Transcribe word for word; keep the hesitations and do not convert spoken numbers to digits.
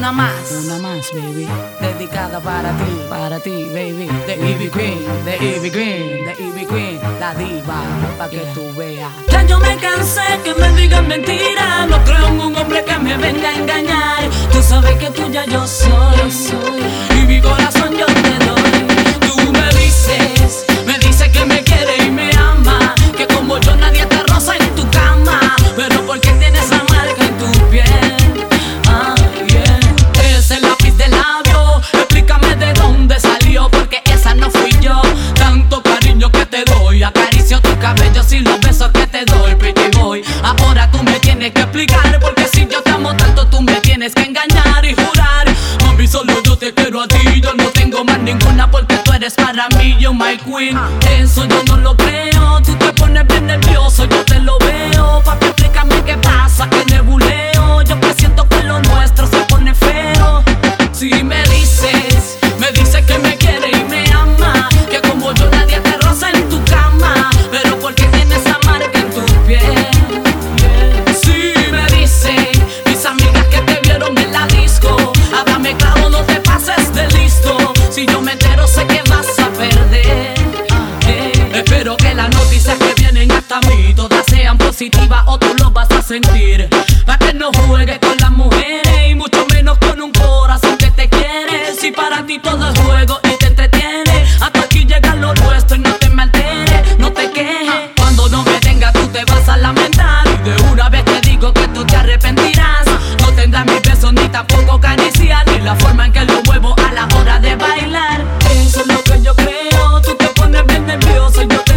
una más, una más, baby, dedicada para ti, para ti, baby. The Ivy Queen, The Ivy Queen, The Ivy Queen, la diva, pa' que tú veas. Ya yo me cansé que me digan mentiras, no creo en un hombre que me venga a engañar. Tú sabes que tuya yo soy, soy, y mi corazón yo te doy. Tú me dices, me dices que me quiere y me ama, que como yo nadie te roza en tu cama, pero porque tienes la marca en tu piel. Ah, yeah. Ese lápiz de labio, explícame de dónde salió, porque esa no fui yo. Tanto cariño que te doy, acaricio tu cabello sin los besos que te doy, pretty boy. Ahora tú me tienes que explicar, porque si yo te amo tanto tú me tienes que engañar y jurar. Mami, solo yo te quiero a ti, yo no tengo más ninguna, porque tú eres para mí, yo my queen. Eso yo no lo creo, tú te pones bien nervioso, yo te lo veo. Papi, explícame qué pasa, que nebuleo. Yo presiento que lo nuestro se pone feo. Si me dices, me dices que me quiere y me ama, que como yo nadie te roza en tu cama, pero porque tienes esa marca en tu piel. Yeah. Si me dicen mis amigas que te vieron en la disco, háblame claro, no te pases de listo. Si yo me entero sé que vas a perder. Yeah. Espero que las noticias que vienen hasta mí todas sean positivas o tú lo vas a sentir. Pa' que no juegues con las mujeres y mucho menos con un corazón que te quiere. Si para ti todo es juego y te entretiene, hasta aquí llega lo nuestro y no te me alteres, no te quejes. Cuando no me tengas tú te vas a lamentar, y de una vez te digo que tú te arrepentirás. No tendrás mis besos ni tampoco caricias, ni la forma en que lo muevo a la hora de bailar. Eso es lo que yo creo, tú te pones bien nervioso y yo te